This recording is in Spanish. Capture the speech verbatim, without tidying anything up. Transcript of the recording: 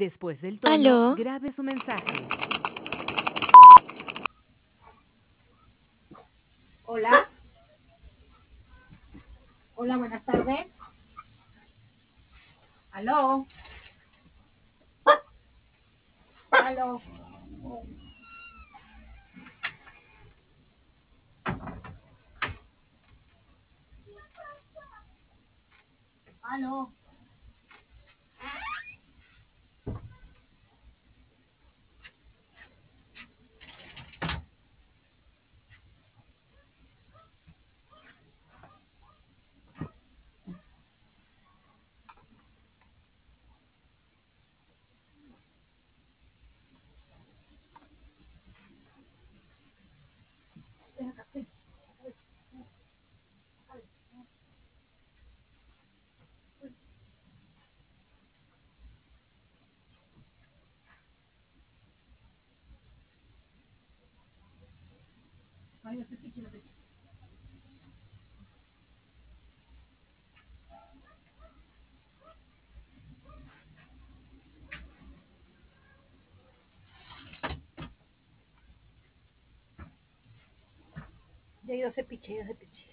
Después del tono, Aló, grabe su mensaje. Hola. Hola, buenas tardes. Aló. Aló. Aló. Ay, no sé qué quiero decir. Ya yo se piche, ya se piche.